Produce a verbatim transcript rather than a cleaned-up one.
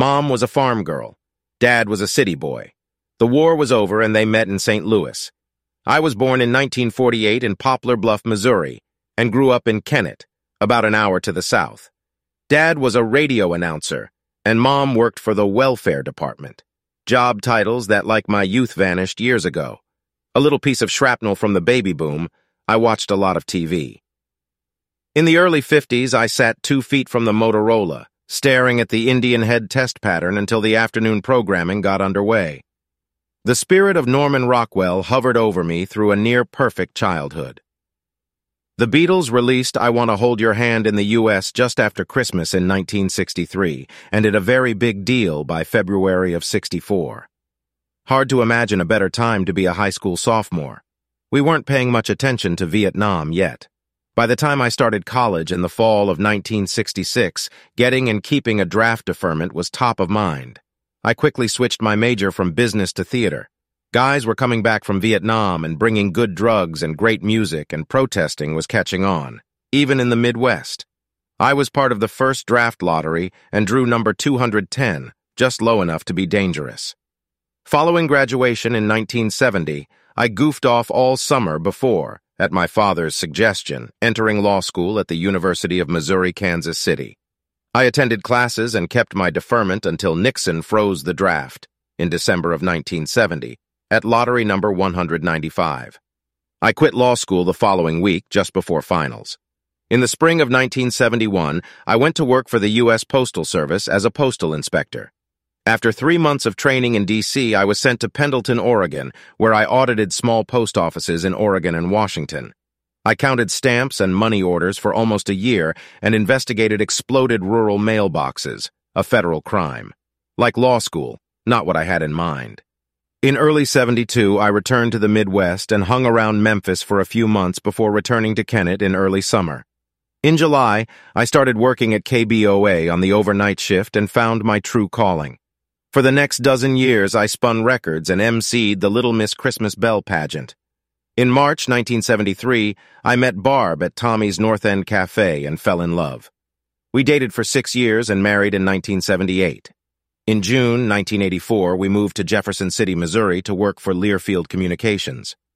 Mom was a farm girl. Dad was a city boy. The war was over and they met in Saint Louis. I was born in nineteen forty-eight in Poplar Bluff, Missouri, and grew up in Kennett, about an hour to the south. Dad was a radio announcer, and Mom worked for the welfare department. Job titles that, like my youth, vanished years ago. A little piece of shrapnel from the baby boom, I watched a lot of T V. In the early fifties, I sat two feet from the Motorola, staring at the Indian head test pattern until the afternoon programming got underway. The spirit of Norman Rockwell hovered over me through a near-perfect childhood. The Beatles released I Want to Hold Your Hand in the U S just after Christmas in nineteen sixty-three, and did a very big deal by February of sixty-four. Hard to imagine a better time to be a high school sophomore. We weren't paying much attention to Vietnam yet. By the time I started college in the fall of nineteen sixty-six, getting and keeping a draft deferment was top of mind. I quickly switched my major from business to theater. Guys were coming back from Vietnam and bringing good drugs and great music, and protesting was catching on, even in the Midwest. I was part of the first draft lottery and drew number two hundred ten, just low enough to be dangerous. Following graduation in nineteen seventy, I goofed off all summer before, at my father's suggestion, entering law school at the University of Missouri-Kansas City. I attended classes and kept my deferment until Nixon froze the draft, in December of nineteen seventy, at lottery number one hundred ninety-five. I quit law school the following week, just before finals. In the spring of nineteen seventy-one, I went to work for the U S Postal Service as a postal inspector. After three months of training in D C, I was sent to Pendleton, Oregon, where I audited small post offices in Oregon and Washington. I counted stamps and money orders for almost a year and investigated exploded rural mailboxes, a federal crime. Like law school, not what I had in mind. In early seventy-two, I returned to the Midwest and hung around Memphis for a few months before returning to Kennett in early summer. In July, I started working at K B O A on the overnight shift and found my true calling. For the next dozen years, I spun records and emceed the Little Miss Christmas Bell pageant. In March nineteen seventy-three, I met Barb at Tommy's North End Cafe and fell in love. We dated for six years and married in nineteen seventy-eight. In June nineteen eighty-four, we moved to Jefferson City, Missouri to work for Learfield Communications.